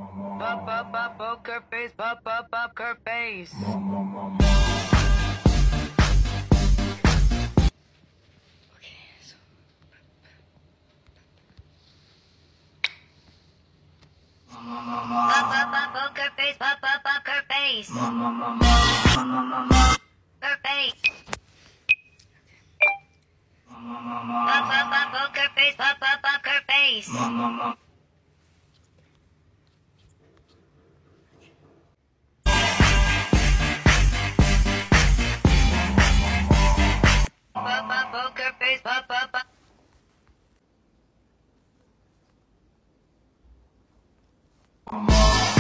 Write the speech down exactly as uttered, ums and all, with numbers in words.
Pop up up poker face, pop up up her face. Okay, so pop up up poker face, pop up up her face. Her face. Pop up up poker face, pop up up her face. Pop up poker face, pop up up.